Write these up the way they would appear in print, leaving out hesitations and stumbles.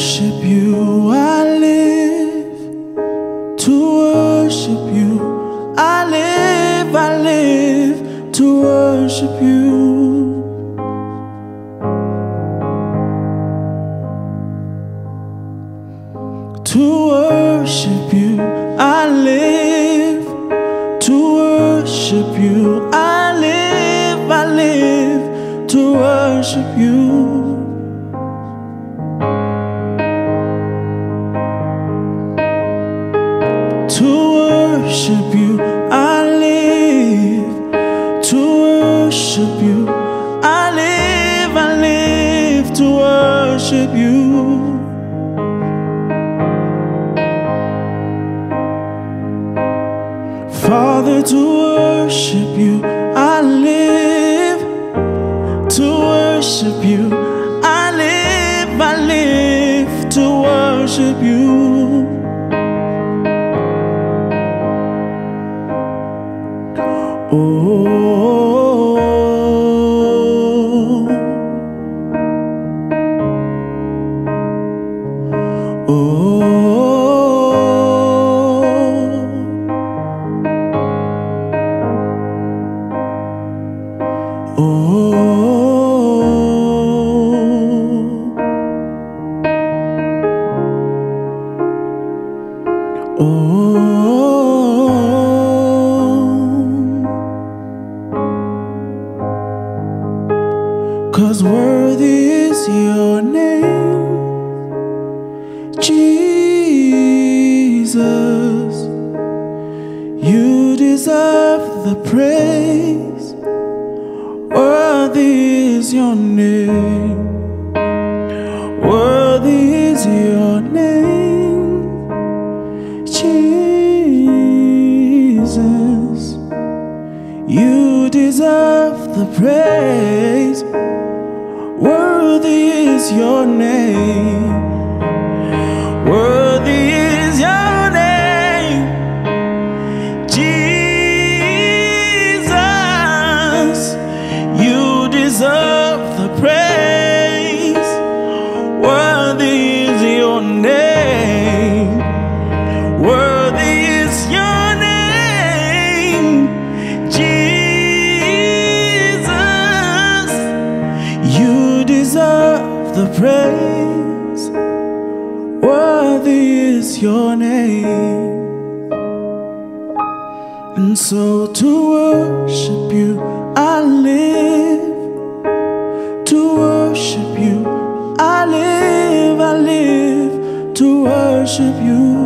worship you, I live. To worship you, I live to worship you. To worship you, I live. To worship you, I live to worship you. To worship you, I live. To worship you, I live to worship you. Father, to worship you, I live. To worship you, I live to worship you. Oh, Cause worthy is your name, Jesus. You deserve the praise. Worthy is your name. Worthy is your name, Jesus. You deserve the praise. Worthy is your name. Worthy is your name, Jesus. You deserve the praise. Worthy is your name. Worthy is your name, Jesus. You deserve the praise. Worthy is your name. And so to worship you, I live. To worship you, I live to worship you.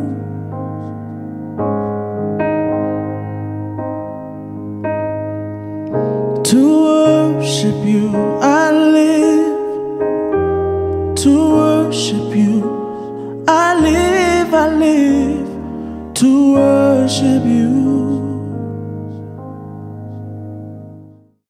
To worship you, I live. To worship you, I live to worship you.